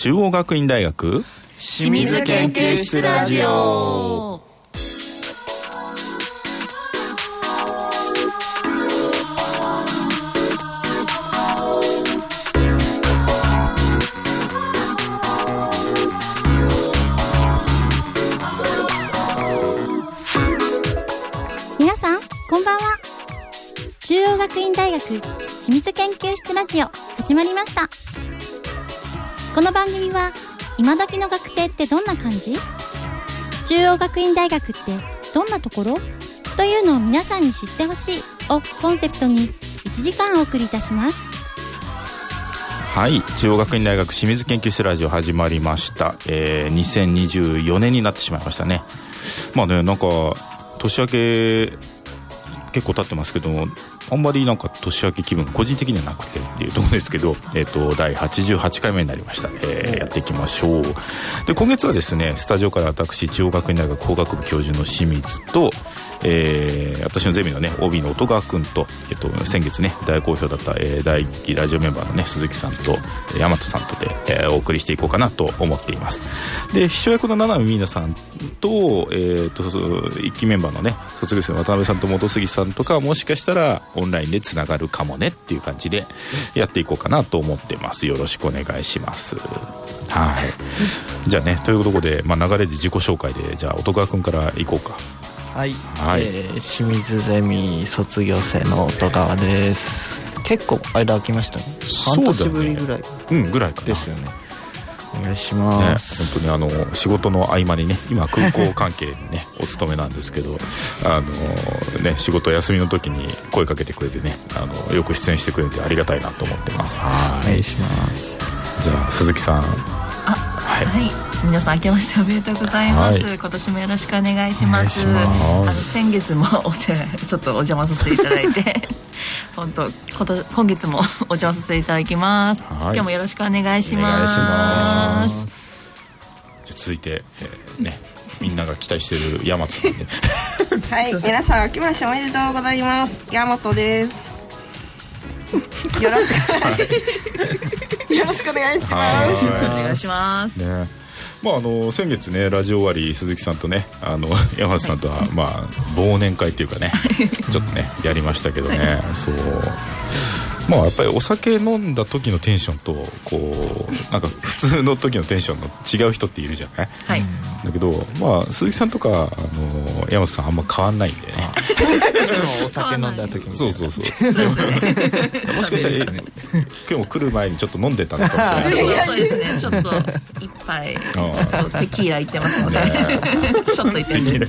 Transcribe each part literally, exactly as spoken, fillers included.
中央学院大学清水研究室ラジオ。 皆さんこんばんは。中央学院大学清水研究室ラジオ始まりました。この番組は今時の学生ってどんな感じ？中央学院大学ってどんなところ？というのを皆さんに知ってほしいをコンセプトにいちじかんお送りいたします。 はい、中央学院大学清水研究室ラジオ始まりました、えー、にせんにじゅうよねんになってしまいましたね。まあね、なんか年明け結構経ってますけども、あんまりなんか年明け気分個人的にはなくてっていうところですけど、えー、とだいはちじゅうはちかいめになりました、えー、やっていきましょう。で、今月はですね、スタジオから私中央学院大学工学部教授の清水と、えー、私のゼミのね オービー の音川くんと、えー、と先月ね大好評だった、えー、第一期ラジオメンバーのね鈴木さんと大和さんとで、えー、お送りしていこうかなと思っています。で、秘書役の七海美奈さんと、えー、といっきメンバーのね卒業生の渡辺さんと本杉さんとかもしかしたらオンラインでつながるかもねっていう感じでやっていこうかなと思ってます。よろしくお願いします。はい、じゃあね、ということで、まあ、流れで自己紹介でじゃあ音川くんからいこうか。 はい、 はい、 えー、清水ゼミ卒業生の音川です。結構間空きましたね。半年ぶりぐらい、 うんぐらいかなですよね。お願いします、 ね、本当にあの仕事の合間にね、今空港関係にねお勤めなんですけど、あのね、仕事休みの時に声かけてくれてね、あのよく出演してくれてありがたいなと思ってます。はい、 お願いします。 じゃあ鈴木さん。あ、 はい、はい、皆さん明けましておめでとうございます、はい、今年もよろしくお願いします。あの先月もお世ちょっとお邪魔させていただいて本当今月もお邪魔させていただきます、はい、今日もよろしくお願いします。お願いします。 じゃあ続いて、えー、ね、みんなが期待している大和さんではい、皆さん明けましておめでとうございます。大和です。よろしくお願いします。よろしくお願いします。 お願いします。 ね、まあ、あの先月ねラジオ終わり鈴木さんとねあの山田さんとは、まあ、忘年会っていうかねちょっとねやりましたけどね、はい、そう、まあやっぱりお酒飲んだ時のテンションとこうなんか普通の時のテンションの違う人っているじゃない、はい、だけど、まあ、鈴木さんとかあの山本さんあんま変わんないんでねいつもお酒飲んだ時にそうそうそうもしかしたら、ね、今日も来る前にちょっと飲んでたのかもしれないそうですね、ちょっと一杯ちょっとテキーラいってますので、ね、ちょっといってる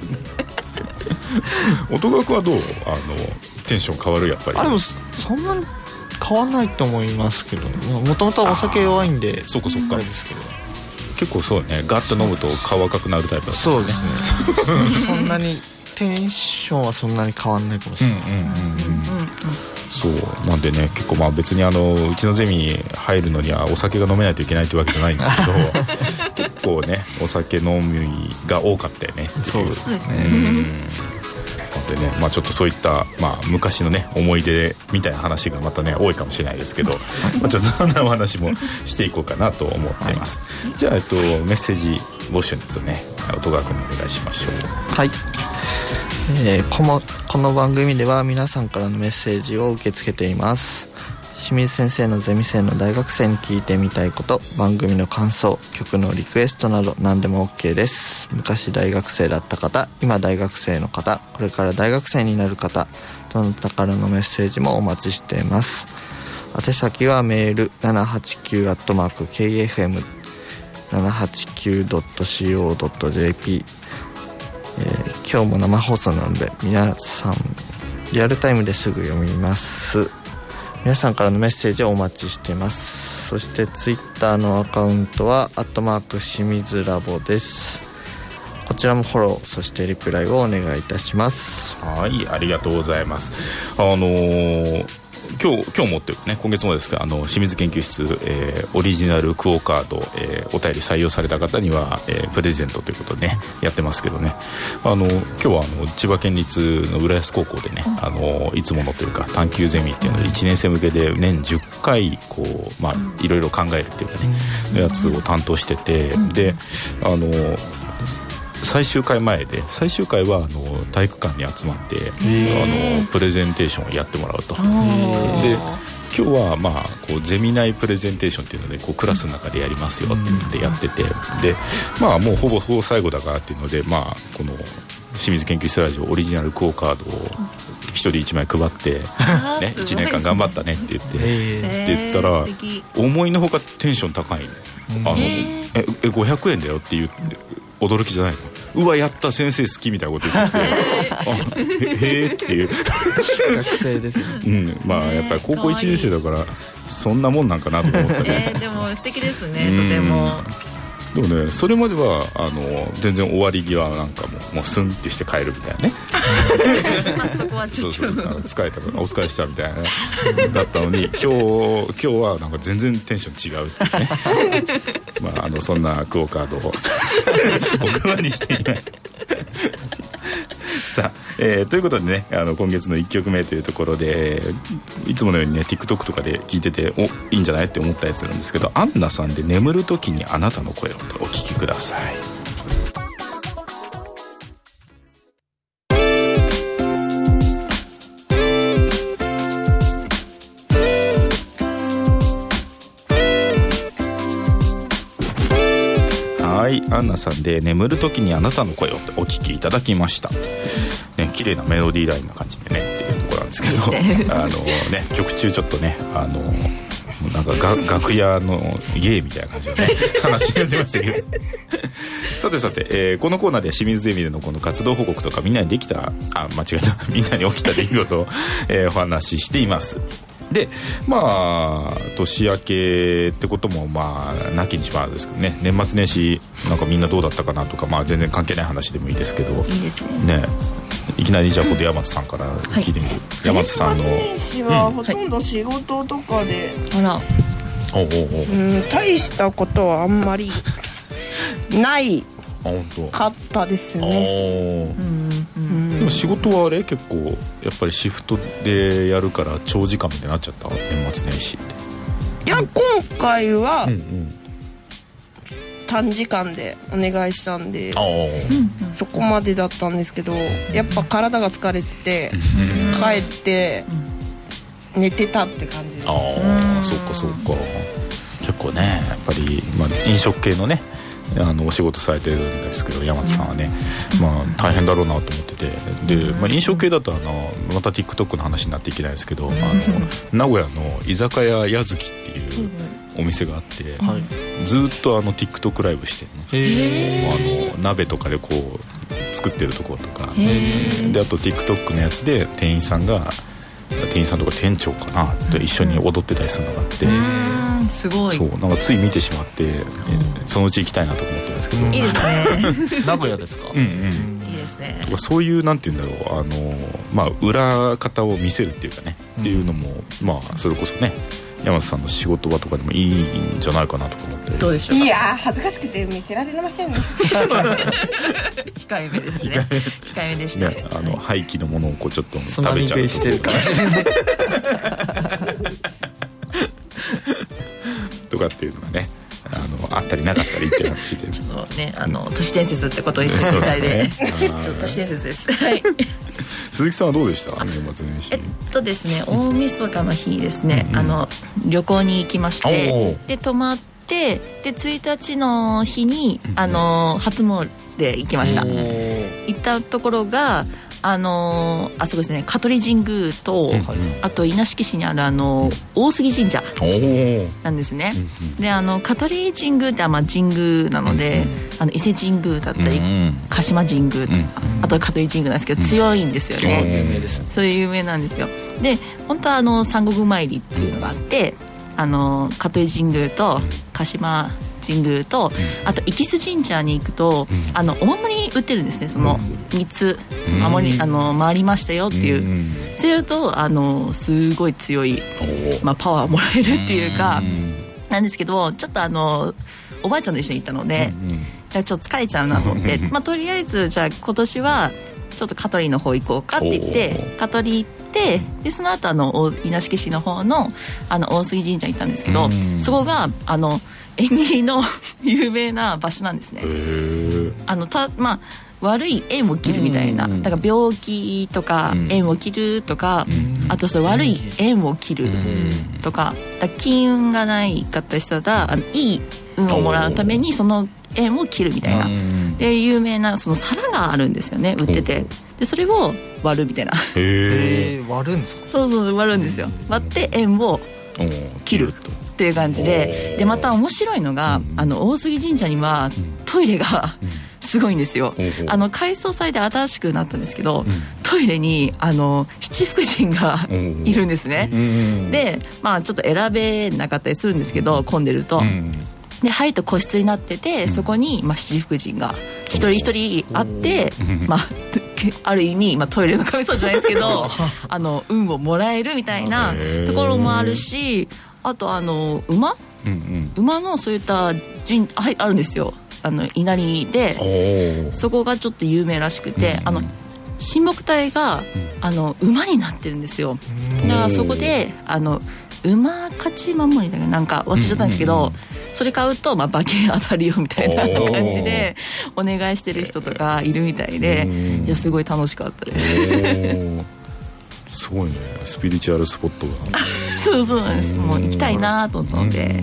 音楽はどうあのテンション変わるやっぱり。 あ、でもそんなに変わんないと思いますけど、もともとお酒弱いんで。 そうかそうか。 あれですけど結構そうね、ガッと飲むと顔赤くなるタイプだった、ね、 そうですねそんなにテンションはそんなに変わんないかもしれないですね。 そうなんでね、結構まあ別にあのうちのゼミ入るのにはお酒が飲めないといけないってわけじゃないんですけど結構ねお酒飲みが多かったよね。 そうですね。 うんでね、まあ、ちょっとそういった、まあ、昔のね思い出みたいな話がまたね多いかもしれないですけどまあちょっとそんなお話もしていこうかなと思っています、はい、じゃあ、えっと、メッセージ募集ですよね。音川君にお願いしましょう。 はい、えー、この、この番組では皆さんからのメッセージを受け付けています。清水先生のゼミ生の大学生に聞いてみたいこと、番組の感想、曲のリクエストなど何でも OK です。昔大学生だった方、今大学生の方、これから大学生になる方、どなたからのメッセージもお待ちしています。宛先はメール ななはちきゅう アットマーク ケーエフエムななはちきゅう ドット シーオー ドット ジェーピー、えー、今日も生放送なので皆さんリアルタイムですぐ読みます。皆さんからのメッセージをお待ちしています。そしてツイッターのアカウントはアットマーク清水ラボです。こちらもフォロー、そしてリプライをお願いいたします。 はい、ありがとうございます。あのー今日今日持ってるね、今月もですがあの清水研究室、えー、オリジナルクオカード、えー、お便り採用された方には、えー、プレゼントということでねやってますけどね、あの今日はあの千葉県立の浦安高校でね、あのいつものというか探究ゼミっていうのでいちねん生向けで年じゅっかいこう、まあ、いろいろ考えるっていうかね、うん、やつを担当してて、であの最終回前で最終回はあの体育館に集まってあのプレゼンテーションをやってもらうと。で今日はまあこうゼミ内プレゼンテーションっていうのでこうクラスの中でやりますよっていうのでやってて、でまあもうほぼほぼ最後だからっていうので、まあこの清水研究室ラジオオリジナルクオカードを一人一枚配ってね、いちねんかん頑張ったねって言ってって言ったら思いのほかテンション高いの、あのええごひゃくえんだよって言って驚きじゃないの、うわやった先生好きみたいなこと言ってきてあへえっていう学生ですね、うん、まあやっぱり高校いちねん生だからそんなもんなんかなと思ったね、 えー、でも素敵ですね、とても。 でもねそれまではあの全然終わり際なんかももうスンってして帰るみたいなねまあそこはちょっとそうそう疲れたからお疲れしたみたいなだったのに今日今日はなんか全然テンション違うっていうねまああのそんなクオカードをお配りしていないさあ、えー、ということでねあの今月のいっきょくめというところでいつものようにね TikTok とかで聞いてておいいんじゃないって思ったやつなんですけど、アンナさんで眠る時にあなたの声をお聞きください。はい、アンナさんで眠る時にあなたの声をお聞きいただきましたね。綺麗なメロディーラインな感じでねっていうところなんですけどあのね曲中ちょっとねあのなんかが楽屋の家みたいな感じでね話が出ましたけどさてさて、えー、このコーナーで清水ゼミでのこの活動報告とかみんなにできたあ間違えたみんなに起きた出来事を、えー、お話ししています。でまあ年明けってこともまあなきにしもあるんですけどね、年末年始なんかみんなどうだったかなとか、まあ全然関係ない話でもいいですけど、 いいですね。 ねいきなりじゃあここで山津さんから聞いてみる、はい、山津さんの年始はほとんど仕事とかで、 うん、あらおうおうおう、うん、大したことはあんまりないかったですね。 でも仕事はあれ結構やっぱりシフトでやるから長時間みたいになっちゃった年末年始って。 いや今回は、うんうん、短時間でお願いしたんで、うん、そこまでだったんですけど、やっぱ体が疲れてて帰って寝てたって感じです。 ああそうかそうか。結構ねやっぱり、まあ、飲食系のねあのお仕事されてるんですけど山津さんはね、まあ、大変だろうなと思ってて、で、まあ、飲食系だとあのまた TikTok の話になっていけないですけど、あの名古屋の居酒屋やずきっていうお店があって、はい、ずっとあの TikTok ライブしてるの、あの鍋とかでこう作ってるところとかで、あと TikTok のやつで店員さんが店員さんとか店長かなと一緒に踊ってたりするのがあって、 うん、すごい。 そうなんかつい見てしまって、そのうち行きたいなと思ってるんですけど。 いいですね名古屋ですか。 うんうん、いいですね。 そういうなんていうんだろう、あのまあ裏方を見せるっていうかね、うん、っていうのもまあそれこそね山津さんの仕事場とかでもいいんじゃないかなとか思って。 どうでしょうか。 いや恥ずかしくて見せられませんね控えめですね。控えめでした、 ね、あの、はい、廃棄のものをこうちょっと食べちゃうとしてるかもしれないとかっていうのがねあのあったりなかったりっていう話でちょっとねあの都市伝説ってことを一緒みたいで、ね、ちょっと都市伝説ですはい鈴木さんはどうでした年末年始。 えっとですね大晦日の日ですね、うん、あの旅行に行きまして、で泊まってでついたちの日にあの初詣行きました。行ったところがあのあそうですね香取神宮と、うん、あと稲敷市にあるあの大杉神社なんですね。であの香取神宮ってまあ神宮なので、うん、あの伊勢神宮だったり、うん、鹿島神宮とか、うん、あと香取神宮なんですけど、うん、強いんですよね、うん、そういう有名なんですよ。で本当はあの三国参りっていうのがあって、あの香取神宮と鹿島神宮と、うん、あと生洲神社に行くと、うん、あのお守り売ってるんですね。そのみっつ守り、うん、あの回りましたよっていう、うん、それとあのすごい強い、まあ、パワーもらえるっていうか、うん、なんですけど、ちょっとあのおばあちゃんと一緒に行ったので、うんうん、ちょっと疲れちゃうなと思ってまあ、とりあえずじゃあ今年はちょっと香取の方行こうかって言って香取行って、でその後あの稲敷市の方のあの大杉神社行ったんですけど、そこがあの縁起の有名な場所なんですね。あのた、まあ、悪い縁を切るみたいな、だから病気とか縁を切るとか、あとその悪い縁を切るとか、だから金運がないかった人だあのいい運をもらうためにその縁を切るみたいなで有名なその皿があるんですよね、売ってて。でそれを割るみたいな。 へえ、割るんですか？ そうそう割るんですよ。割って縁を切るっていう感じで、でまた面白いのが、うん、あの大杉神社にはトイレがすごいんですよ。うん、あの改装されて新しくなったんですけど、うん、トイレにあの七福神がいるんですね。うん、でまあちょっと選べなかったりするんですけど、混んでると。うんで入ると個室になってて、そこに、まあ、七福神が一人一人あって、まあ、ある意味、まあ、トイレの神様じゃないですけどあの運をもらえるみたいなところもあるし、あとあの馬、うんうん、馬のそういった神ああるんですよ、あの稲荷で。そこがちょっと有名らしくて、うんうん、あの神木隊が、うん、あの馬になってるんですよ。だからそこであの馬勝ち守りだけなんか忘れちゃったんですけど、うんうんうん、それ買うと、まあ、馬券当たるよみたいな感じでお願いしてる人とかいるみたいで、いやすごい楽しかったですすごいね、スピリチュアルスポットがそうそうなんです。もう行きたいなと思って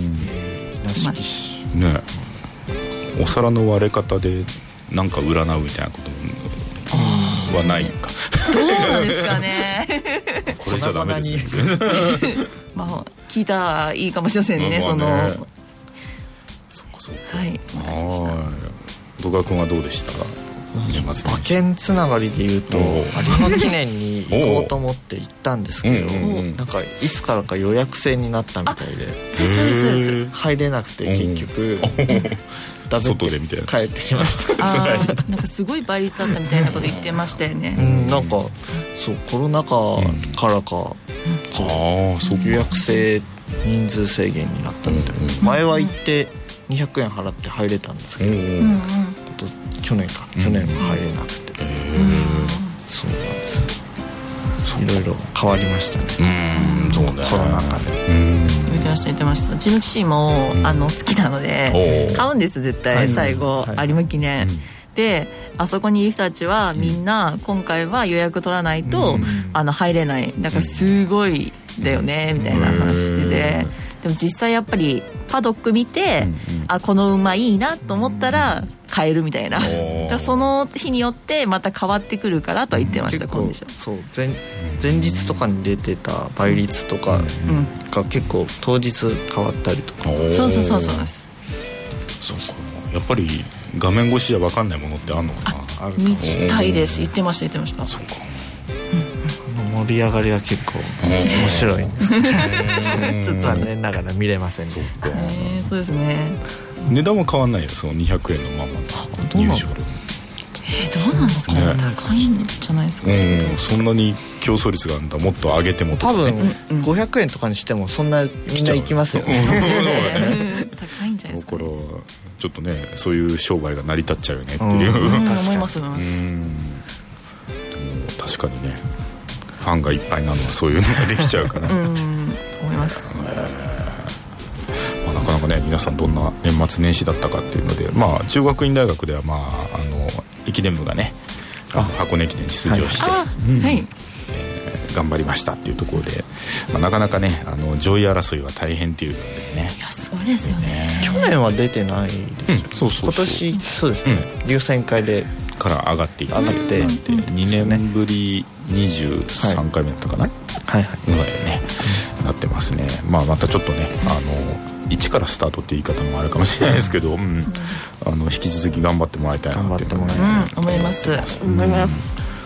ね。お皿の割れ方でなんか占うみたいなことはないか。 どうなんですかねこれじゃダメですねまあ聞いたらいいかもしれませんね、まあ、まあね、そのそっかそっか。 はい、 戸川君はどうでしたか？ 馬券つながりでいうと有馬記念に行こうと思って行ったんですけど、なんかいつからか予約制になったみたいで、 そうそうです、 入れなくて結局ダメって帰ってきましたあなんかすごい倍率だったみたいなこと言ってましたよね。 うん、なんかそうコロナ禍からか、うん、そうあそう予約制人数制限になったみたいな、うん、前は行ってにひゃくえん払って入れたんですけど、うん、去年か去年は入れなくて、うん、そうなんですよ。いろいろ変わりましたね。 うん、そうね、 コロナ禍で。 うん言ってました言ってました。うちの父も、うん、あの好きなので買うんです絶対、はい、最後、はい、有馬記念、うん、であそこにいる人たちはみんな今回は予約取らないと、うん、あの入れない。だからすごいだよねみたいな話してて、でも実際やっぱりパドック見て、うんうん、あこの馬いいなと思ったら買えるみたいな、だからその日によってまた変わってくるからとは言ってました。コンディションそう 前, 前日とかに出てた倍率とかが結構当日変わったりとか、うん、 そうそうそうそうです。 そうか、やっぱり画面越しじゃ分かんないものってあるのかな。 あるかもみたいです。言ってました言ってました。 そうか、 盛り上がりは結構面白いんですけどちょっと残念ながら見れませんね。 そうか、 えー、そうですね。 値段は変わんないよ、そのにひゃくえんのまま入場。 えー、どうなんですかね、高いんじゃないですか、ね、 うん、そんなに競争率があるんだ。もっと上げてもとか、 ね、多分ごひゃくえんとかにしてもそんなみんな行きますよね高いんじゃないですか、ね、 だからちょっとねそういう商売が成り立っちゃうよねっていう、うん、 うん、思います思います。うん、 でも確かにねファンがいっぱいなのはそういうのができちゃうからうん思います、 えーまあ、なかなかね皆さんどんな年末年始だったかっていうので、まあ、中学院大学では、まあ、あの駅伝部がね箱根駅伝に出場して、はいうんはいえー、頑張りましたっていうところで、まあ、なかなかねあの上位争いは大変っていうのでね。 いやすごいですよね。 去年は出てないです、うん、そうそうそう今年そうですね、うん、竜仙会でから上がっていって上がってにねんぶりにじゅうさんかいめだったかな、 はいはいぐらいね、うん、なってますね。まあまたちょっとねあの一からスタートって言い方もあるかもしれないですけど、うん、あの引き続き頑張ってもらいたいなって頑張ってもらいたい、 うん、思います思います。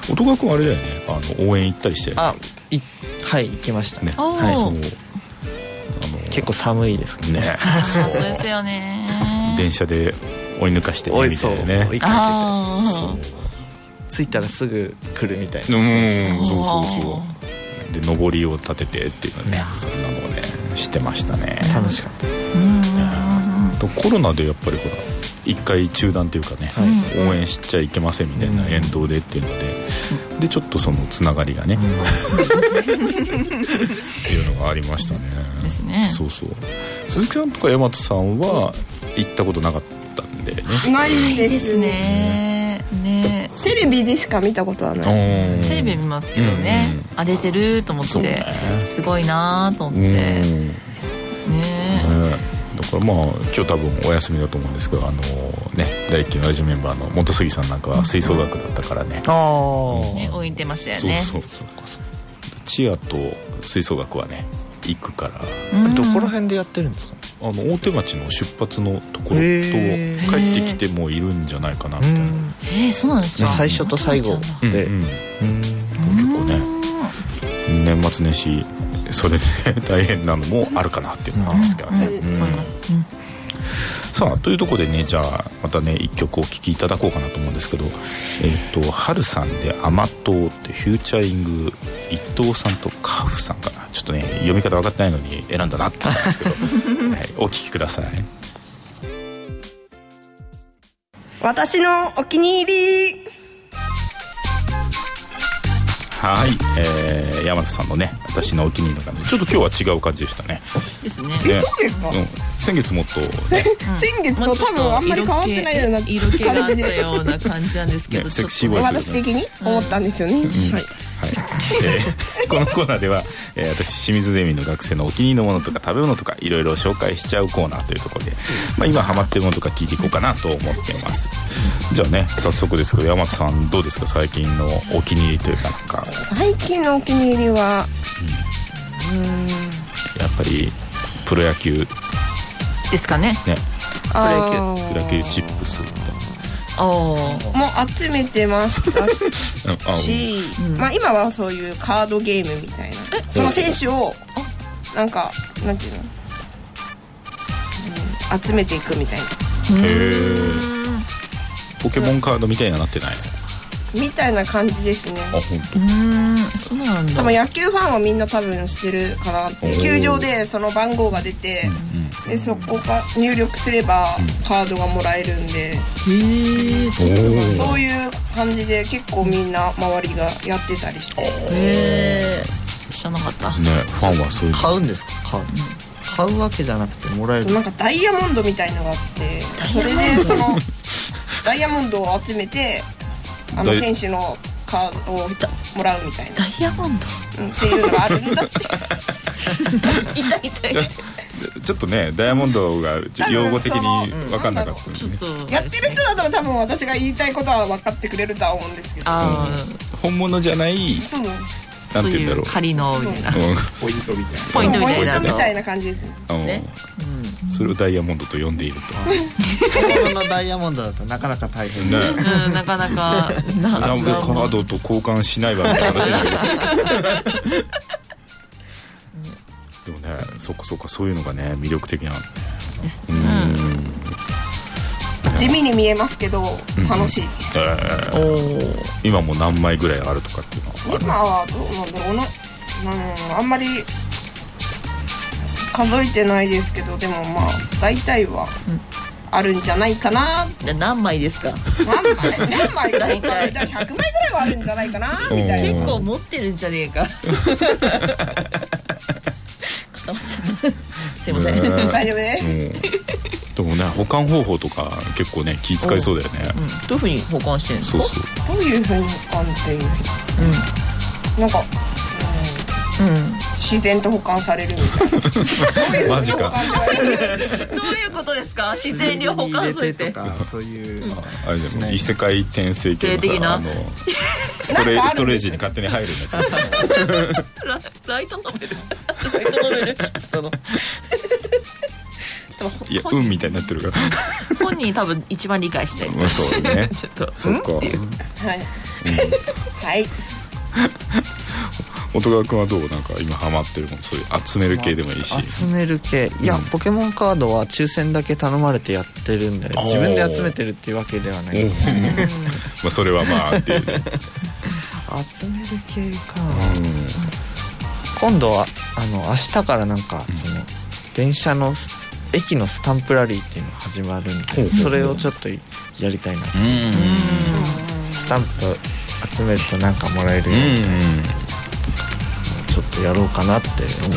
音楽君あれだよねあの応援行ったりしてる、ね、 あいはい行きましたね。 はい、そうあの結構寒いですね。 ねそうですよね。 の電車で追い抜かしてねみたいなね。追いかけてそう着いたらすぐ来るみたいな。 うんそうそうそうで上りを立ててっていうのね、そんなのをねしてましたね。 楽しかった。 うんコロナでやっぱりほら一回中断というかね、はい、応援しちゃいけませんみたいな沿道でっていうので、うん、でちょっとそのつながりがね、うん、っていうのがありましたね。 ですね。 そうそう。鈴木さんとか大和さんは行ったことなかったんでね。 ないですね。ねテレビでしか見たことはない。 テレビ見ますけどね、うんうん、あ出てると思って、ね、すごいなと思って、うん、ねだからまあ今日多分お休みだと思うんですけど、あのね第一期のラジオメンバーの元杉さんなんかは吹奏楽だったからね、 ああ、ね置いてましたよね。 そうそうそうチアと吹奏楽はね行くから。 どこら辺でやってるんですかね。 あの大手町の出発のところと帰ってきてもいるんじゃないかなみたいな。 えー、そうなんですか。 最初と最後で、うんうん、 結構ね年末年始それで大変なのもあるかなっていうのがあるんですけどね、うんうんうん、さあというところでね、じゃあまたね一曲お聴きいただこうかなと思うんですけど、えっと春さんで甘党ってフューチャリング伊藤さんとカフさんかな、ちょっとね読み方分かってないのに選んだなって思うんですけど、はい、お聴きください。 私のお気に入り。 はい、えー、山田さんのね私のお気に入りの感じ、ちょっと今日は違う感じでしたね。 ですね。 え、そうですか、うん、 先月もっと、ねうん、先月と多分あんまり変わってないような感じで、 色気があったような感じなんですけど、ね、 セクシーボイス、ね、 私的に思ったんですよね、うんうん、はい、はいえー、このコーナーでは、えー、私清水ゼミの学生のお気に入りのものとか食べ物とかいろいろ紹介しちゃうコーナーというところで、まあ、今ハマってるものとか聞いていこうかなと思っています。じゃあね早速ですけど山田さんどうですか、最近のお気に入りというかなんか。 最近のお気に入りは、うん、うーんやっぱりプロ野球ですかね。 ね、 プロ野球プロ野球チップスも集めてましたし、うん、まあ今はそういうカードゲームみたいな、その選手をなんかなんていうの、うん、集めていくみたいな。 へー、ポケモンカードみたいになってないみたいな感じですね。 あ、本当。うーん、そうなんだ。 多分野球ファンはみんな多分知ってるかなって。球場でその番号が出て、うん、でそこが入力すればカードがもらえるんで、 うん、へー、 そうそういう感じで結構みんな周りがやってたりして。 へー、知らなかったね。ファンはそういう。 買うんですか、買う、買うわけじゃなくてもらえる。 なんかダイヤモンドみたいのがあって、それでそのダイヤモンドを集めてあの選手のカードをもらうみたいな。 ダイヤモンド、 うん、っていうのがあるんだって痛い痛いちょっとねダイヤモンドが用語的に分かんなかったんですね、 うん、やってる人だったら多分私が言いたいことは分かってくれるとは思うんですけど、 うん、本物じゃないそうなんていうんだろう、 仮のみたいな、 うん、ポイントみたいなポイントみたいなポイントみたいな感じですね、 うん、それをダイヤモンドと呼んでいると本物のダイヤモンドだとなかなか大変ね、 うん、なかなかなカードと交換しないわみたいな話だけどでもね、そっかそっか、そういうのがね魅力的なんで、ね、うん、 地味に見えますけど楽しいです、うん、えー、今も何枚ぐらいあるとかっていうのはあるんですか。 今はどうなんだろうな、うん、あんまり数えてないですけど、でもまあ大体はあるんじゃないかな。 何枚ですか。 何枚何枚か大体ひゃくまいぐらいはあるんじゃないかなみたいな。 結構持ってるんじゃねえか固まっちゃったすいません、 大丈夫です、 うん、でもね保管方法とか結構ね気遣いそうだよね、 うん、どういうふうに保管してるんですか。 そうそう、 どういうふうに保管っていう、うん、なんか、うんうん、自然と保管されるみたいなマジかどういうことですか。自然に保管されてとかそういう、 あれでも異世界転生系のさ、あのストレストレージに勝手に入るねラ, ライトノベルライトノベルそのいや運みたいになってるから本人多分一番理解してる、 まあ、そうねちょっとそっか、うん、 はい、うん、はい音川君はどう？なんか今ハマってるもん、そういう集める系でもいいし、 まあ、集める系いや、うん、ポケモンカードは抽選だけ頼まれてやってるんで自分で集めてるっていうわけではない、まあそれはまあっていう集める系か、うん、今度はあの明日からなんか、うん、その電車の駅のスタンプラリーっていうのが始まるんで、うん、それをちょっとやりたいな、うん、スタンプ集めるとなんかもらえるよみたいな、うん、ちょっとやろうかなって思ってます、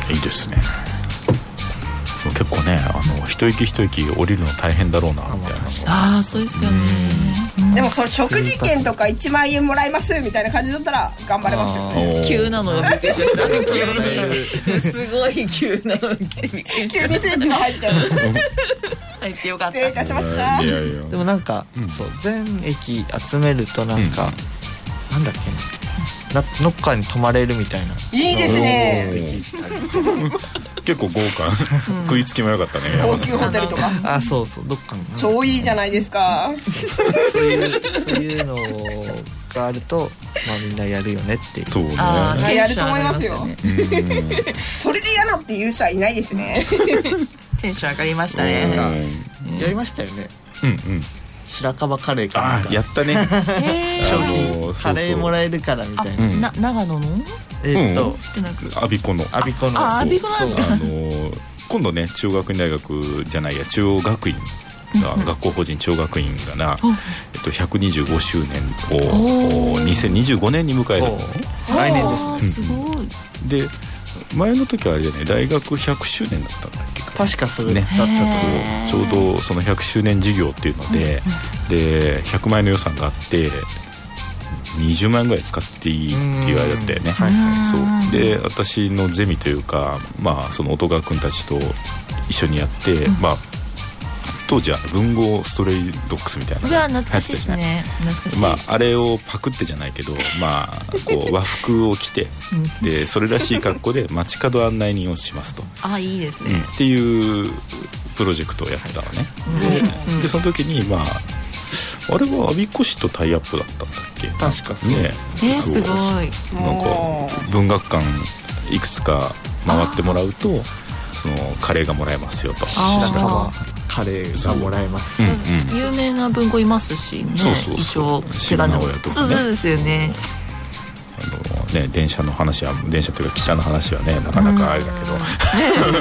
うん、いいですね。結構ね、あの一息一息降りるの大変だろうなみたいな。 ああそうですよね、 うん、でもその食事券とかいちまんえんもらいますみたいな感じだったら頑張れますよね。 急なのがびっくりしました急にすごい急なのがびっくりしました。 急に選挙が入っちゃう入ってよかった、 失礼いたしました。 いやいやでもなんか、うん、そう全駅集めるとなんか、うん、なんだっけなノッカーに泊まれるみたいな。 いいですね結構豪華食いつきも良かったね。 高級ホテルとかあそうそうどっかに超いいじゃないですかそういうそういうのがあると、まあ、みんなやるよねっていう。 そうね、 あやると思いますよそれで嫌なっていう人はいないですねテンション上がりましたね。 やりましたよね。 うんうん白樺カレーかなんかあやったね商品カレーもらえるからみたいな。 な長野のえー、っと我孫子の我孫子のあ我孫子なんですか。 あの今度ね中央学院大学じゃないや中央学院が、うんうん、学校法人中央学院がな、えっと、ひゃくにじゅうごしゅうねんをにせんにじゅうごねんに迎える来年ですね。 すごい。 で前の時はあれじゃない大学ひゃくしゅうねんだったんだっけ。 確かそれだったね、そうちょうどそのひゃくしゅうねん事業っていうので、うん、でひゃくまんえんの予算があってにじゅうまんえんぐらい使っていいって言われたよね、はいはい、そうで私のゼミというか、まあ、その音川君たちと一緒にやって、うんまあ、当時は文豪ストレイドッグスみたいなのが流行ってたじゃない。懐かしいですね。懐かしい、 まあ、あれをパクってじゃないけど、まあ、こう和服を着てでそれらしい格好で街角案内人をしますとあいいですね、 うん、っていうプロジェクトをやってたのね、うん、でその時にまああれは我孫子市とタイアップだったんだっけ。 確かそうね。 えー、すごい。 なんか文学館いくつか回ってもらうとそのカレーがもらえますよと。 あカレーがもらえます、 うんうん、有名な文豪いますしね。そうそうそう。一応手紙とかね。そうですよね。 あのね電車の話は電車というか汽車の話はねなかなかあれだけど、うん、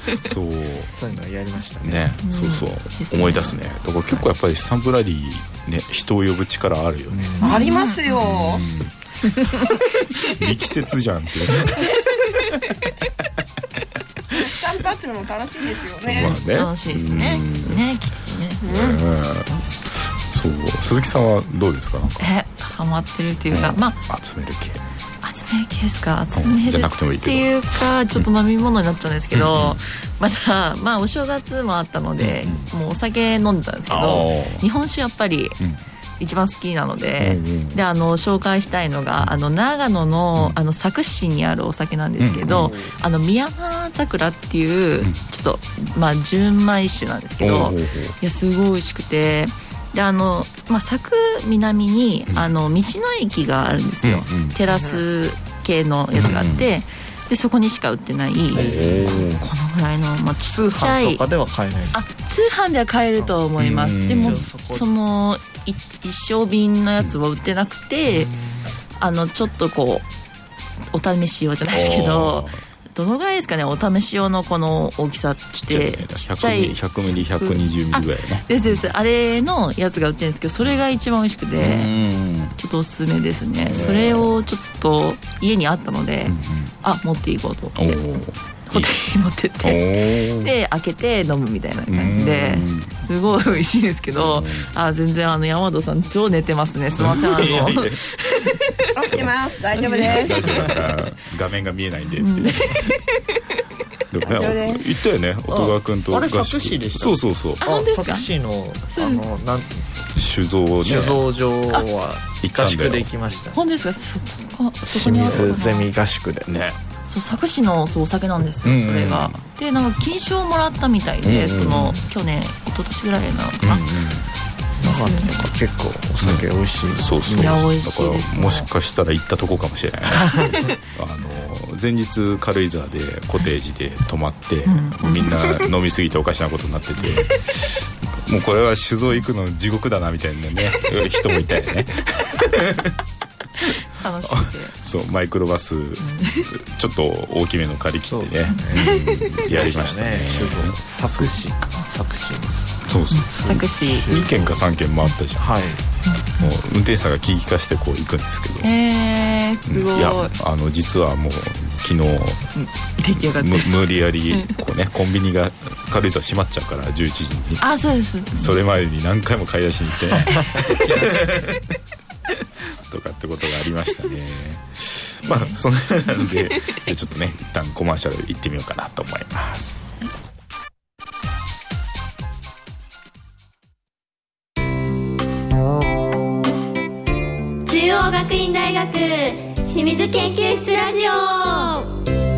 そうそういうのやりましたね。 ね、うん、そうそう、うん、思い出すね。だから結構やっぱりスタンプラリーね人を呼ぶ力あるよね。 ありますよ。 うん、力説じゃんってスタンプ集めも楽しいですよね。 まあね楽しいですね。ねきっとね。 うんうんそう鈴木さんはどうですか。なんかえハマってるっていうか、うん、まあ集める系集める系ですか。集めるっていうかちょっと飲み物になっちゃうんですけど、うん、またまあお正月もあったので、うん、もうお酒飲んでたんですけど日本酒やっぱり、うん一番好きなので、うんうん、であの紹介したいのが、うん、あの長野の、うん、あの佐久市にあるお酒なんですけど、うんうん、あの宮山桜っていう、うん、ちょっとまあ純米酒なんですけど、うん、いやすごい美味しくてであの、まあ、佐久南に、うん、あの道の駅があるんですよ、うんうん、テラス系のやつがあって、うんでそこにしか売ってないこのぐらいの、まあ、ちっちゃい通販とかでは買えない。 あ通販では買えると思います。でもそのい一升瓶のやつは売ってなくてあのちょっとこうお試し用じゃないですけどどのぐらいですかねお試し用のこの大きさってちっちゃいひゃくミリひゃくにじゅうミリぐらいねですですあれのやつが売ってるんですけどそれが一番美味しくてちょっとおすすめですね。それをちょっと家にあったので、うんうん、あ持っていこうと思ってホテルに持ってってで開けて飲むみたいな感じですごい美味しいですけどあ全然あの山戸さん超寝てますね。すいませんあの起きてます大丈夫です大丈夫だから画面が見えないんでって、うんでもね、言ったよね音川君とあれ佐久市でした。 そうそうそうあ佐久市のあのなん酒造ね酒造場は合宿で行きました。 本当ですか。そこそこにある清水ゼミ合宿でねそう佐久市のそうお酒なんですよ、うんうん、それがでなんか金賞をもらったみたいで、うんうん、その去年一昨年ぐらいなのかな、うんうん、 長野とか結構お酒美味しい、うん、 そうそう、 いや美味しいです、ね、 だからもしかしたら行ったとこかもしれないねあの前日軽井沢でコテージで泊まって、うん、みんな飲みすぎておかしなことになっててもうこれは酒造行くの地獄だなみたいなね人もいたよね楽しんでそうマイクロバス、うん、ちょっと大きめの借り切ってね、うん、やりましたね。 作詞か作詞そうそう作詞にけんかさんけん回ったじゃん、はい、もう運転手さんが聞き聞かしてこう行くんですけど、 えー、すごい。 いやあの実はもう昨日出来上がって無理やりこう、ね、コンビニが軽井沢閉まっちゃうからじゅういちじにあそうですそうです、 それまでに何回も買い出しに行ってねとかってことがありましたね。まあそんなのでちょっとね一旦コマーシャル行ってみようかなと思います。 中央学院大学清水研究室ラジオ。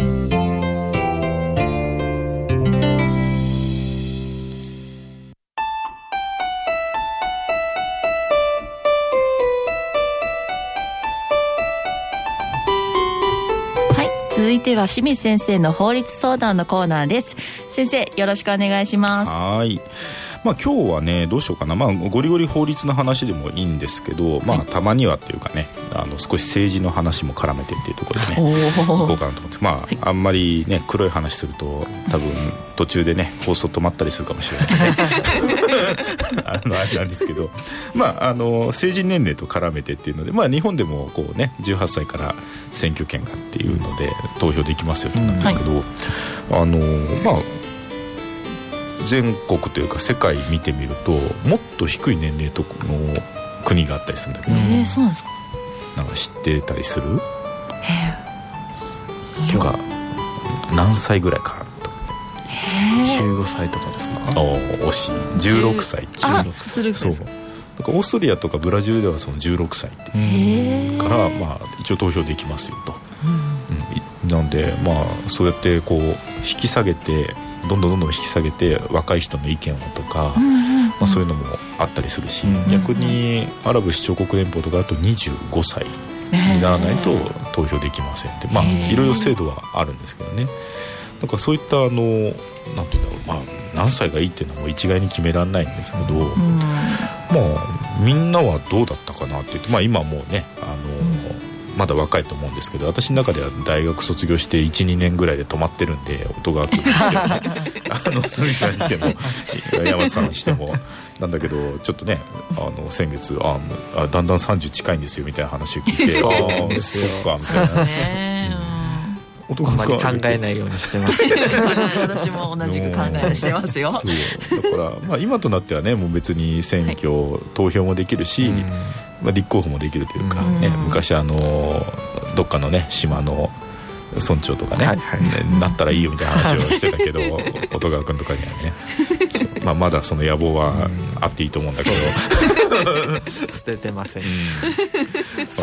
続いては清水先生の法律相談のコーナーです。先生よろしくお願いします。 はい、まあ、今日はねどうしようかな、まあ、ゴリゴリ法律の話でもいいんですけど、まあ、たまにはっていうかねあの少し政治の話も絡めてっていうところでね行こうかなと思って、まあ、はい、あんまりね黒い話すると多分途中でね放送止まったりするかもしれないのであのあれなんですけど、まあ、あの成人年齢と絡めてっていうので、まあ、日本でもこう、ね、じゅうはっさいから選挙権がっていうので投票できますよってなってるけど、うん、はい、あのまあ全国というか世界見てみるともっと低い年齢との国があったりするんだけど、 えー、そうなんですか。 なんか知ってたりする？ へー、なんか何歳ぐらいかとかじゅうごさいとかですか？ お惜しいじゅうろくさい。 じゅうろくさい。 そうだからオーストリアとかブラジルではそのじゅうろくさいってから、まあ、一応投票できますよと、うん、なんでまあそうやってこう引き下げてどんどんどんどん引き下げて若い人の意見をとか、うんうんうん、まあ、そういうのもあったりするし、うんうん、逆にアラブ首長国連邦とかだとにじゅうごさいにならないと投票できませんって、まあいろいろ制度はあるんですけどね。だからそういったあのなんていうんだろう、まあ、何歳がいいっていうのはもう一概に決められないんですけど、うん、まあみんなはどうだったかなって言って、まあ、今もうねあの、うん、まだ若いと思うんですけど、私の中では大学卒業して いちにねんぐらいで止まってるんで、音が来るんですけどねあの鈴木さんにしても山田さんにしてもなんだけど、ちょっとねあの先月 ああだんだんさんじゅう近いんですよみたいな話を聞いてああそっかみたいなあんまり考えないようにしてますけど私も同じく考えしてますよ。 そうだから、まあ、今となってはねもう別に選挙、はい、投票もできるし、うん、まあ、立候補もできるというか、ね、うん、昔あのどっかのね島の村長とかね、はいはい、ねなったらいいよみたいな話をしてたけど音川君とかにはねまあ、まだその野望はあっていいと思うんだけど捨ててません、うん、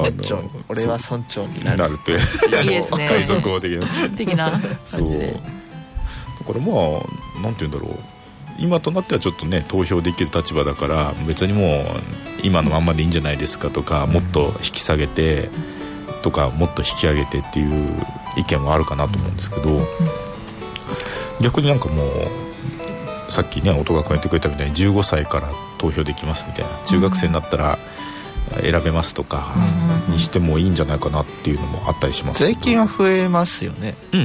村長俺は村長になるなるっていいですね海賊王的な的な感じで、 だからまあなんていうんだろう、今となってはちょっとね投票できる立場だから別にもう今のまんまでいいんじゃないですかとか、もっと引き下げてとかもっと引き上げてっていう意見もあるかなと思うんですけど、逆になんかもうさっきね音が言ってくれたみたいにじゅうごさいから投票できますみたいな、中学生になったら選べますとかにしてもいいんじゃないかなっていうのもあったりします。 税金は増えますよね、 うんうん、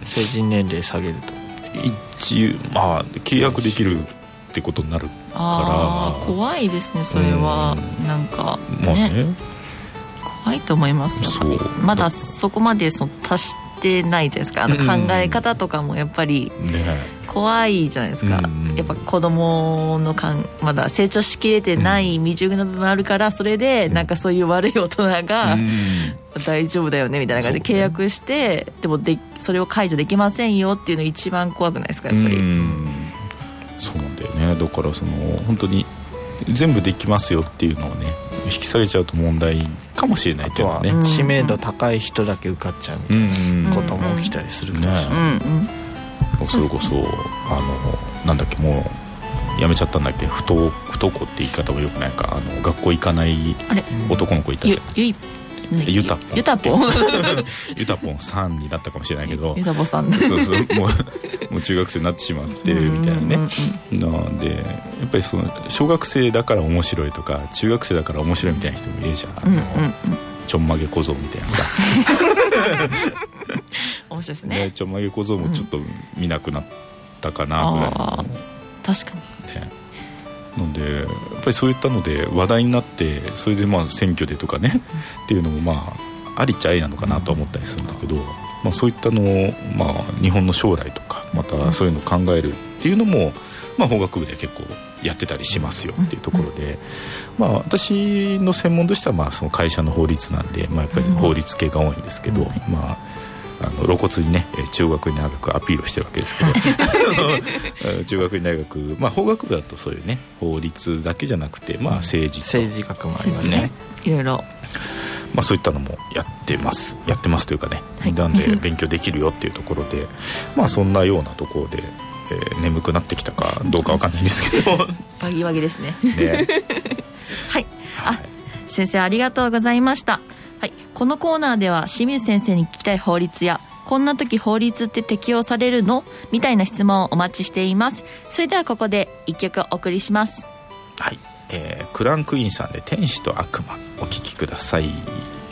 成人年齢下げると一まあ契約できるってことになるから、 あ怖いですねそれは、うん、なんかね、まあね怖いと思いますよ。そうまだそこまでその達してないじゃないですか、あの考え方とかもやっぱり怖いじゃないですか、うん、やっぱ子供のかんまだ成長しきれてない未熟な部分あるから、それでなんかそういう悪い大人が、うん、大丈夫だよねみたいな感じで契約して、ね、でもでそれを解除できませんよっていうのが一番怖くないですかやっぱり。うん、 そうなんだよね。だからその本当に全部できますよっていうのをね引き下げちゃうと問題かもしれないっていうのはね、 知名度高い人だけ受かっちゃうみたいなことも起きたりするかもしれない、うんうんね、それこそあのなんだっけもう辞めちゃったんだっけ、不登不登校って言い方もよくないか、あの学校行かない男の子いたじゃん。 ゆゆいゆたぽんゆたぽんゆたぽんさんになったかもしれないけど、 ゆたぽさんそうそう、もうもう中学生になってしまってみたいなね。なのでやっぱりその小学生だから面白いとか中学生だから面白いみたいな人もいるじゃん、あの、うんうんうん、ちょんまげ小僧みたいなさ面白いですね。 ね、ちょんまげ小僧もちょっと見なくなったかなぐらい、うん、 あ確かに、 ね、のでやっぱりそういったので話題になって、それでまあ選挙でとかね、うん、っていうのもまあありっちゃありなのかなとは思ったりするんだけど、まあ、そういったのを、まあ、日本の将来とかまたそういうのを考えるっていうのも、まあ、法学部で結構やってたりしますよっていうところで、まあ、私の専門としてはまあその会社の法律なんで、まあ、やっぱり法律系が多いんですけど、まああの露骨にね中学院大学アピールをしてるわけですけど中学院大学、まあ、法学部だとそういうね法律だけじゃなくて、まあ、政治政治学もありますね、 いろいろ、 まあ、そういったのもやってますやってますというかね、はい、なんで勉強できるよっていうところでまあそんなようなところで、えー、眠くなってきたかどうかわかんないんですけどバギバギですねねはい、あ、はい、先生ありがとうございました。はい、このコーナーでは清水先生に聞きたい法律やこんな時法律って適用されるのみたいな質問をお待ちしています。それではここでいっきょくお送りします。 はい、えー、クランクインさんで天使と悪魔お聴きください。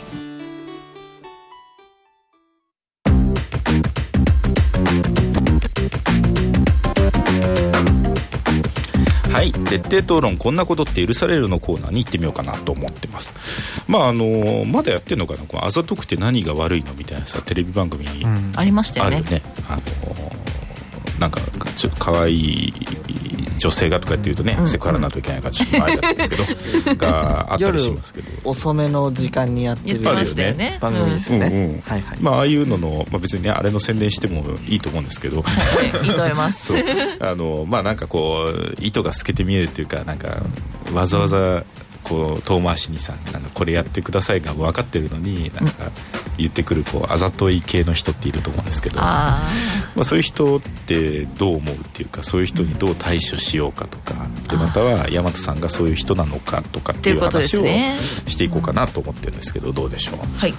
はい、徹底討論こんなことって許されるのコーナーに行ってみようかなと思ってます。まああのまだやってんのかな、このあざとくて何が悪いのみたいなさテレビ番組、うん、 ありましたよね。 あるね、あのなんかちょっと可愛い女性がとかっていうとね、うん、セクハラなといけないからちょっと前だったんですけどがあったりしますけど、 夜遅めの時間にやってるましたよね、 番組ですよね、うんうんうん、はいはい、 まあああいうのの、まあ、別にねあれの宣伝してもいいと思うんですけど、 はい、いいと思いますそうあのまあなんかこう糸が透けて見えるっていうか、なんかわざわざこう遠回しにさなんかこれやってくださいが分かってるのになんか言ってくるこうあざとい系の人っていると思うんですけど、あ、まあ、そういう人ってどう思うっていうか、そういう人にどう対処しようかとかで、または大和さんがそういう人なのかとかっていう話をしていこうかなと思ってるんですけど、どうでしょう。 はい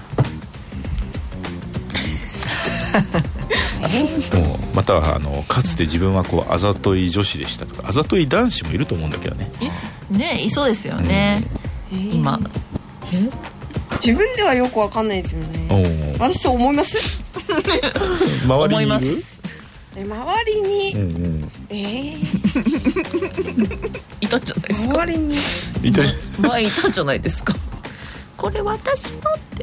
もうまたはあのかつて自分はこうあざとい女子でしたとか、あざとい男子もいると思うんだけどね。 ね、いそうですよね、うん、今え自分ではよくわかんないですよね。私そう思います周りにいる周りに、うんうん、えー、いたじゃないですか。 周りにいたじゃ、まあ、いたじゃないですか。これ私のって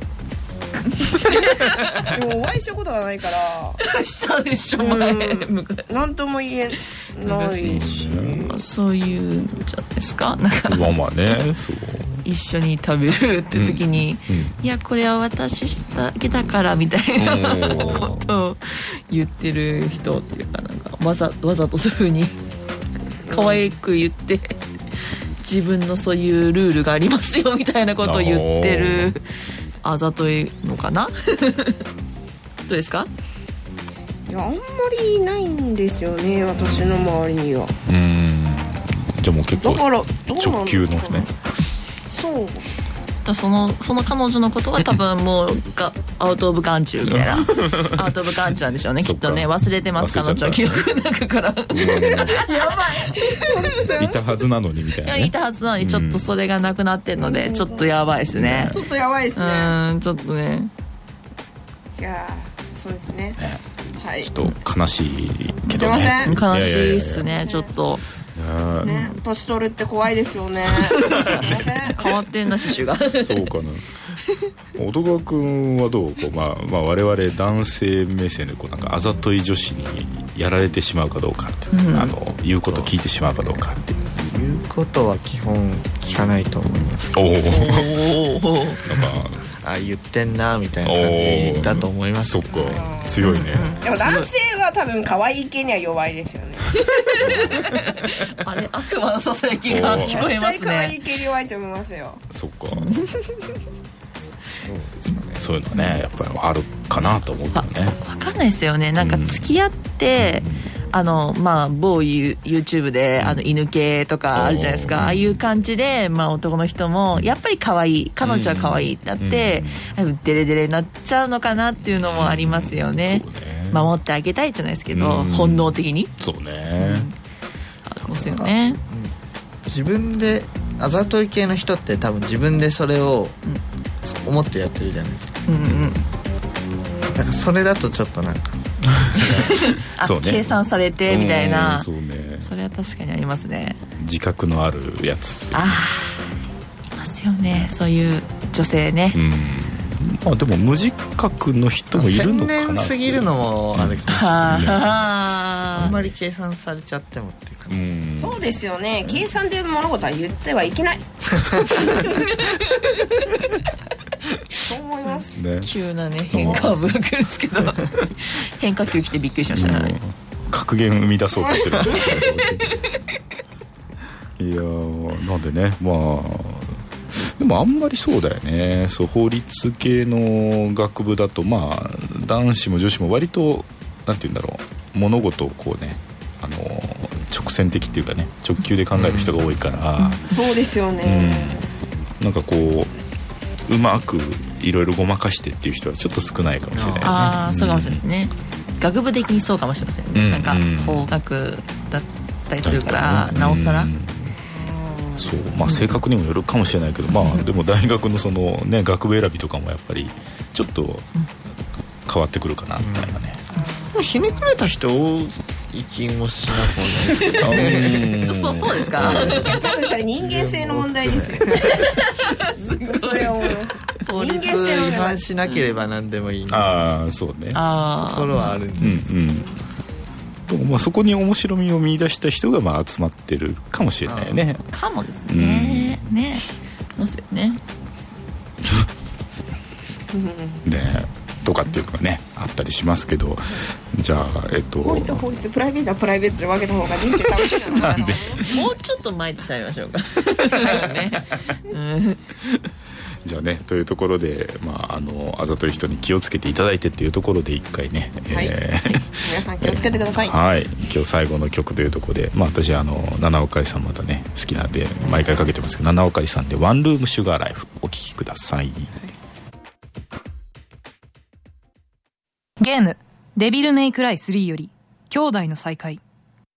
でもお会いしたことがないからしたでしょ前、うん、 何とも言えないし、 そういうんじゃないですか。なんかまあまあね、そう一緒に食べるって時に、うんうん、いやこれは私だけだからみたいなことを言ってる人っていうか、なんかわざわざとそういう風に可愛く言って自分のそういうルールがありますよみたいなことを言ってるあざといのかなどうですか。 いやあんまりいないんですよね、私の周りには。 うーん、じゃあもう結構だから直球のね。 そうだ、そのその彼女のことは多分もうがアウトオブ眼中みたいなアウトオブ眼中なんでしょうねきっとね。忘れてます彼女は記憶の中からやばいいたはずなのにみたいな、ね、 いやいたはずなのにちょっとそれがなくなってるので、うん、ちょっとやばいですね。 ちょっとやばいですね。 うん、ちょっとね。 いやそうですね、ね、はい、 ちょっと悲しいけどね。 悲しいっすね、ちょっとね、年取るって怖いですよね変わってんな、刺繍がそうかな。音川くんはどうこう、まあまあ、我々男性目線でこうなんかあざとい女子にやられてしまうかどうかって、うん、あの言うこと聞いてしまうかどうかって言うことは基本聞かないと思いますけど、 おおなんかあ言ってんなみたいな感じだと思います。 そっか、強いね、 うん、でも男性は多分可愛い系には弱いですよねあれ悪魔のささやきが聞こえますね。絶対可愛い系に弱いと思いますよ。 そっかそういうのねやっぱりあるかなと思うけどね。 分かんないですよね。なんか付き合って、 あのまあ某 YouTube で、うん、あの犬系とかあるじゃないですか、ああいう感じで、まあ、男の人もやっぱり可愛い、彼女は可愛いってなって、うん、デレデレになっちゃうのかなっていうのもありますよね、うん、そうね、守ってあげたいじゃないですけど、うん、本能的にそうね、うん、 あそうですよね。 自分であざとい系の人って多分自分でそれを思ってやってるじゃないですか、うんうん、なんかそれだとちょっとなんかあそうね、計算されてみたいな、 そうね、 それは確かにありますね。 自覚のあるやつ、 ああいますよね、そういう女性ね、うん、 まあでも無自覚の人もいるのかな。 天然すぎるのもあるかもしれない、うん、あんまり計算されちゃってもっていうか、うん、 そうですよね、計算で物事は言ってはいけないそう思います、 ね、急なね変化をぶらくるんですけど変化球来てびっくりしましたね、うん、 格言生み出そうとしてるいやなんでね、まあでもあんまりそうだよね、そう法律系の学部だとまあ男子も女子も割となんて言うんだろう、物事をこうね、あの直線的っていうかね、直球で考える人が多いから、うんうん、そうですよね、 うん、なんかこううまくいろいろごまかしてっていう人はちょっと少ないかもしれないね。 ああ、そうかもしれないですね、うん、学部的にそうかもしれませんね、うん、なんか法学だったりするから、うん、なおさら、うん、 そう、まあ性格にもよるかもしれないけど、まあでも大学のそのね学部選びとかもやっぱりちょっと変わってくるかなみたいなね、 うん、ひねくれた人多い気もしなくもないですけどそうそうそうですか、 多分それ人間性の問題ですよすごいそれは思います。 法律違反しなければ何でもいい、うん、 ああそうね、 あところはあるんじゃないですか、 うんうん、まあ、そこに面白みを見出した人がまあ集まってるかもしれないね。 かもですね、うん、ねそうですよねねとかっていうのがねあったりしますけど、じゃあえっと法律は法律、プライベートはプライベートで分けた方が人生楽しいのかなもうちょっと前にしちゃいましょうかね、うん、 じゃあねというところで、まあ、あのあざとい人に気をつけていただいてっていうところで一回ね、 はい、えー、皆さん気をつけてください、 はい、今日最後の曲というところで、まあ、私あの七尾かりさんまたね好きなんで毎回かけてますけど、七尾かりさんでワンルームシュガーライフお聴きください。 ゲームデビルメイクライスリーより兄弟の再会。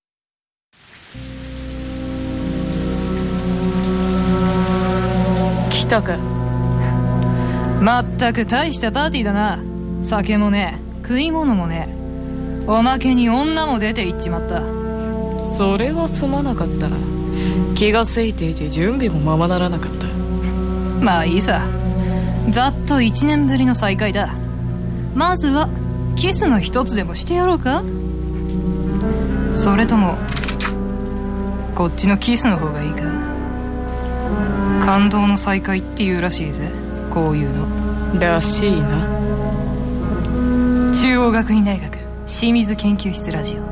来たか。まったく大したパーティーだな。酒もねえ、食い物もねえ、おまけに女も出て行っちまった。 それはすまなかった。気がせいていて準備もままならなかった。 まあいいさ、ざっといちねんぶりの再会だ。まずはキスの一つでもしてやろうか。それともこっちのキスの方がいいか。感動の再会っていうらしいぜ、こういうの。 らしいな。 中央学院大学清水研究室ラジオ。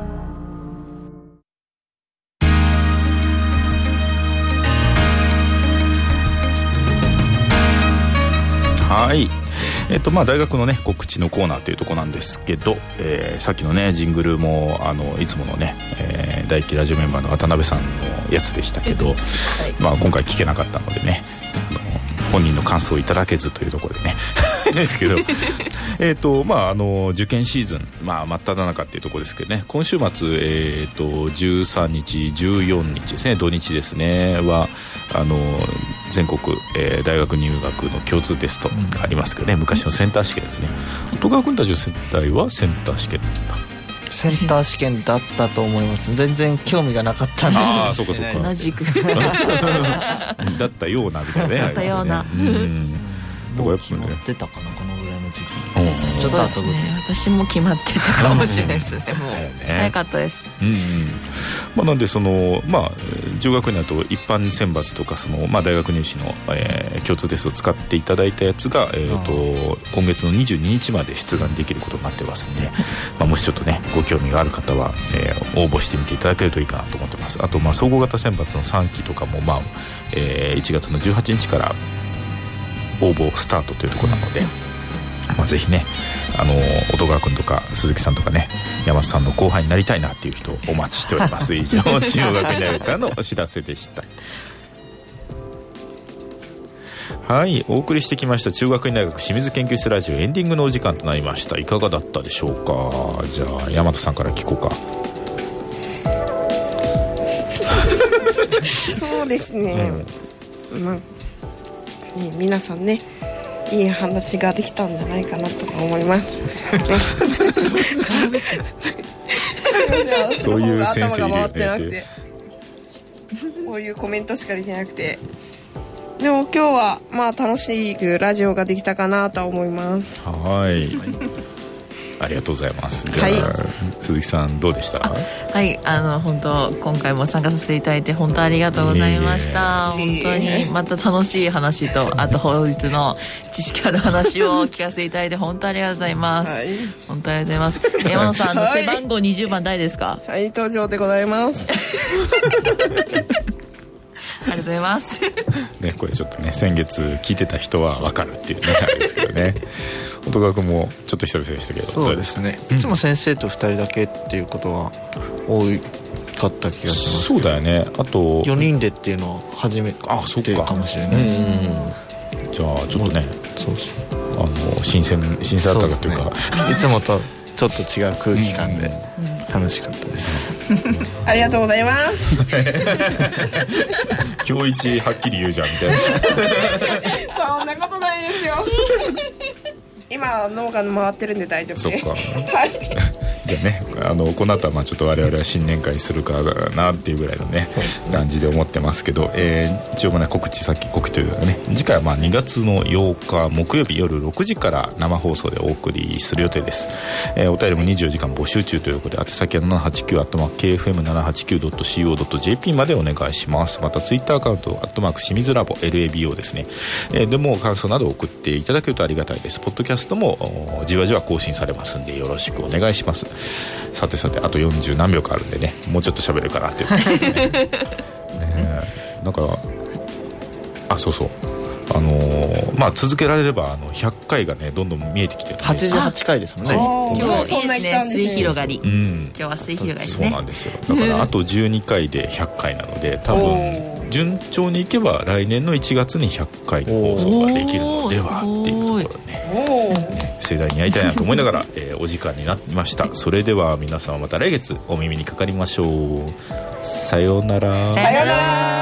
はい、えっとまあ、大学のね告知のコーナーというところなんですけど、えー、さっきのねジングルもあのいつものね、えー、大輝ラジオメンバーの渡辺さんのやつでしたけど、はい、まあ、今回聞けなかったのでね、あの本人の感想をいただけずというところでねですけどえっとまああの受験シーズン、まあ、真っ只中っていうところですけどね、今週末、えー、とじゅうさんにちじゅうよっかですね、土日ですねはあの全国、えー、大学入学の共通テストがありますけどね、昔のセンター試験ですね。戸川君たちの世代はセンター試験だった。 センター試験だったと思います。全然興味がなかったんで。 ああそうかそうか、 同じくだったようなみたいなね、 だったような、 うん、もう決まってたかな、このぐらいの時期、 うん、ちょっと後で、ね、私も決まってたかもしれないですでも、ね、早かったです、 うんうん、まあ、なんでその、まあ、中学になると一般選抜とかその、まあ、大学入試の、えー、共通テストを使っていただいたやつが、えー、と今月のにじゅうににちまで出願できることになってますんで、まあ、もしちょっとねご興味がある方は、えー、応募してみていただけるといいかなと思ってます。あと、まあ、総合型選抜のさんきとかも、まあえー、いちがつのじゅうはちにちから応募スタートというところなので、まあ、ぜひね、 あの音川くんとか鈴木さんとかね、山田さんの後輩になりたいなっていう人をお待ちしております。以上中央学院大学からのお知らせでした。はい、お送りしてきました中学院大学清水研究室ラジオエンディングのお時間となりました。いかがだったでしょうか。じゃあ大和さんから聞こうか。 そうですね、うん、まあ、ね、皆さんね、いい話ができたんじゃないかなと思いますそういう先生いるよね。 頭が回ってなくてこういうコメントしかできなくて、でも今日はまあ楽しいラジオができたかなと思います。 はい、ありがとうございます。じゃあ、はい、鈴木さんどうでした？ はい、あの本当今回も参加させていただいて本当ありがとうございました。本当にまた楽しい話と、あと本日の知識ある話を聞かせていただいて本当ありがとうございます。はい、本当ありがとうございます。山野さん、はい、背番号にじゅうばん誰ですか？ はい、登場でございますありがとうございますね、これちょっとね、先月聞いてた人は分かるっていうねあれですけどね。音川君もちょっと久々でしたけど。 そうですね、いつも先生とふたりだけっていうことは多かった気がします。 そうだよね。あとよにんでっていうのを初めてかもしれないです。 じゃあちょっとね、そうそう、あの新鮮新鮮だったかというか、ね、 いつもとちょっと違う空気感で楽しかったです、 うん、ありがとうございます今日一はっきり言うじゃんみたいなそんなことないですよ今脳が回ってるんで大丈夫です。 そっかはいじゃあね、あのこの後はまあちょっと我々は新年会するかなっていうぐらいのね感じで思ってますけど、えー、一応ね告知、さっき告知というかね、次回はまあにがつのようか木曜日夜ろくじから生放送でお送りする予定です。えー、お便りもにじゅうよじかん募集中ということで、宛先はななはちきゅう アットマーク ケーエフエムななはちきゅう ドット シーオー ドット ジェーピー までお願いします。またツイッターアカウントアットマーク清水ラボ エルエービーオー ですね、えー、でも感想など送っていただけるとありがたいです。ポッドキャストもじわじわ更新されますんでよろしくお願いします。さてさて、あとよんじゅうなんびょうかあるんでね、もうちょっと喋るかなっていうねね、なんかあそうそうあのー、まあ続けられればあのひゃっかいがねどんどん見えてきてる、ね、 はちじゅうはちかいですもんね。 今日いいですね、末広がり、うん、今日は末広がりですね。 そうなんですよ。だからあとじゅうにかいでひゃっかいなので、多分順調にいけば来年のいちがつにひゃっかいの放送ができるのではっていうところね、ね盛大にやりたいなと思いながら、えー、お時間になってました。それでは皆さんまた来月お耳にかかりましょう。さようなら。 さようなら。